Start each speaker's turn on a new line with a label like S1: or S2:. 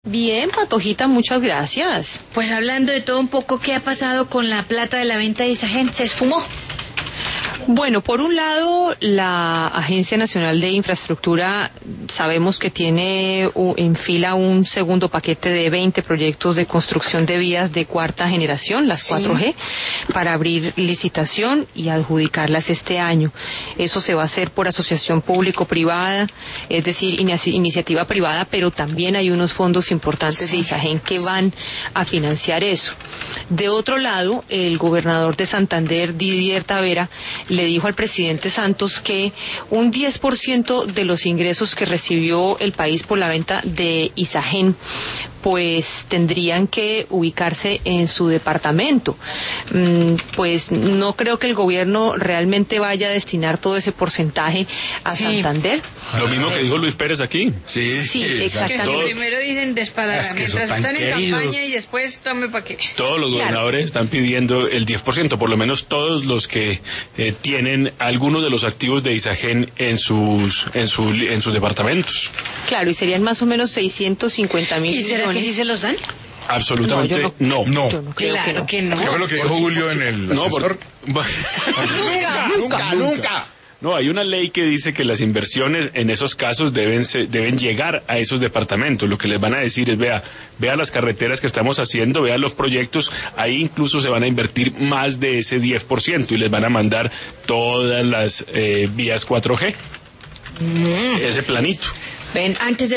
S1: Bien, Patojita, muchas gracias.
S2: Pues hablando de todo un poco, ¿qué ha pasado con la plata de la venta de Isagen? ¿Se esfumó?
S1: Bueno, por un lado, la Agencia Nacional de Infraestructura sabemos que tiene en fila un segundo paquete de 20 proyectos de construcción de vías de cuarta generación, las 4G, para abrir licitación y adjudicarlas este año. Eso se va a hacer por asociación público-privada, es decir, iniciativa privada, pero también hay unos fondos importantes de Isagen que van a financiar eso. De otro lado, el gobernador de Santander, Didier Tavera, le dijo al presidente Santos que un 10% de los ingresos que recibió el país por la venta de Isagen pues tendrían que ubicarse en su departamento. Pues no creo que el gobierno realmente vaya a destinar todo ese porcentaje a Santander.
S3: Lo mismo que dijo Luis Pérez aquí.
S1: Sí, exactamente.
S2: Que primero dicen desparar mientras están en campaña y después tome pa' qué.
S3: Todos los gobernadores están pidiendo el 10%, por lo menos todos los que tienen algunos de los activos de Isagen en sus departamentos.
S1: Claro, y serían más o menos 650 mil millones.
S2: ¿Y será que sí se los dan?
S3: Absolutamente
S1: no.
S3: no.
S1: Yo no creo
S2: claro
S1: que no.
S2: ¿Qué
S4: fue lo que dijo Julio en el asesor?
S3: Nunca. No, hay una ley que dice que las inversiones en esos casos deben llegar a esos departamentos. Lo que les van a decir es, vea las carreteras que estamos haciendo, vea los proyectos, ahí incluso se van a invertir más de ese 10% y les van a mandar todas las vías 4G. Ese planito.
S2: Ven, antes de